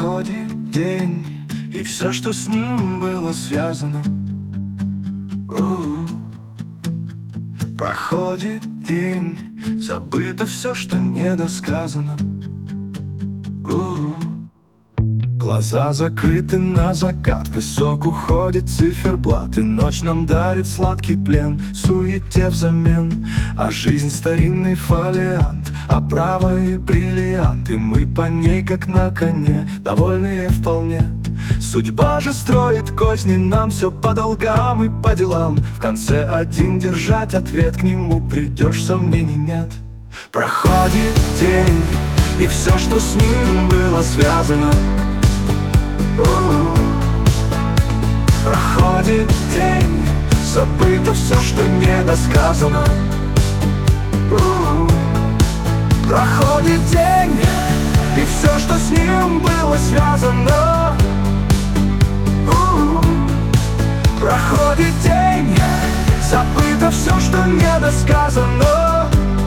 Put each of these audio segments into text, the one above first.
Проходит день, и все, что с ним было связано. Проходит день, забыто все, что недосказано. Глаза закрыты на закат, высок уходит циферблат, и ночь нам дарит сладкий плен, суете взамен. А жизнь старинный фолиант, оправа и бриллиант, и мы по ней как на коне, довольные вполне. Судьба же строит козни, нам все по долгам и по делам. В конце один держать ответ, к нему придешь, сомнений нет. Проходит день, и все, что с ним было связано. Проходит день, забыто все, что недосказано. Проходит день, и все, что с ним было связано. Проходит день, забыто все, что недосказано.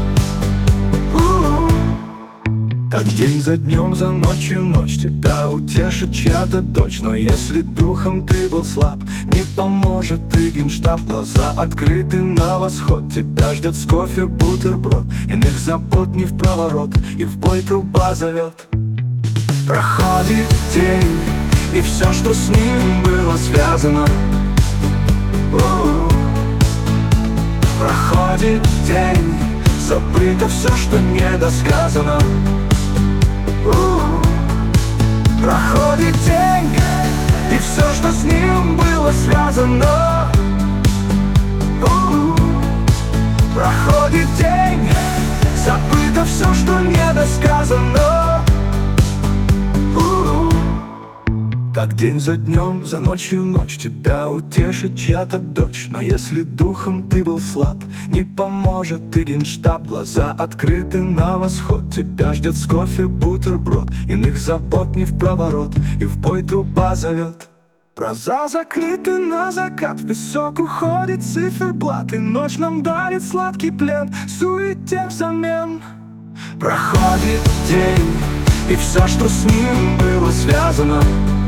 Так день за днем, за ночью ночь тебя утешит чья-то дочь. Но если духом ты был слаб, не поможет и генштаб. Глаза открыты на восход, тебя ждет с кофе бутерброд. Иных забот не в проворот, и в бой труба зовет. Проходит день, и все, что с ним было связано. Проходит день, забыто все, что недосказано. Проходит день, и все, что с ним было связано. Проходит день, забыто все, что недосказано. Так день за днем, за ночью ночь тебя утешит чья-то дочь. Но если духом ты был слаб, не поможет и генштаб. Глаза открыты на восход, тебя ждет с кофе бутерброд. Иных забот не в проворот, и в бой труба зовет. Глаза закрыты на закат, в песок уходит циферблат, и ночь нам дарит сладкий плен, суете взамен. Проходит день, и все, что с ним было связано.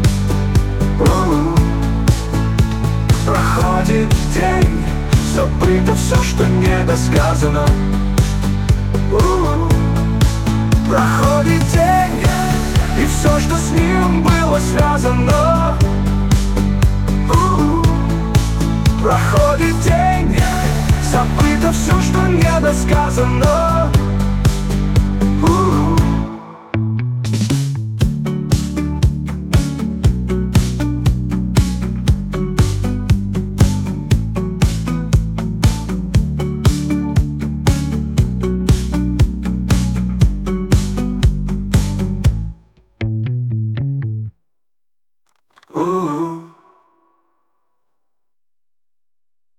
Проходит день, забыто все, что недосказано. Проходит день, и все, что с ним было связано. Проходит день, забыто все, что недосказано.